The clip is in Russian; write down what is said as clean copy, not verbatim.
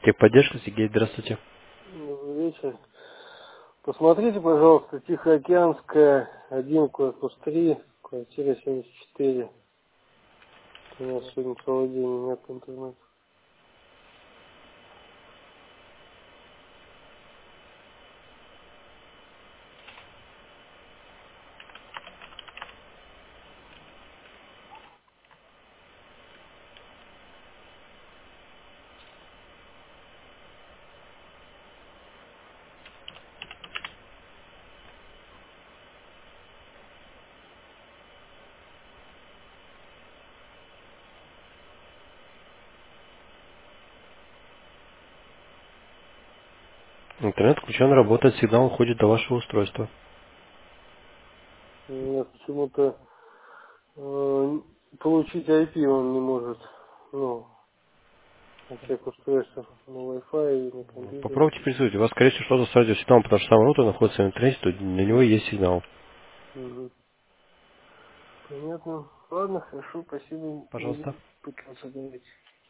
Техподдержка, Сергей, здравствуйте. Добрый вечер. Посмотрите, пожалуйста, Тихоокеанская, 1, корпус 3, квартира 74. У нас сегодня целый день нет интернета. Интернет включен, работает, сигнал уходит до вашего устройства. У меня почему-то получить IP он не может. Ну, на всех устройствах, на Wi-Fi и на компьютере. Попробуйте присутствовать. У вас, скорее всего, что-то с радиосигналом, потому что сам роутер находится в интернете, то на него есть сигнал. Угу. Понятно. Ладно, хорошо, спасибо. Пожалуйста. Буду пытаться говорить.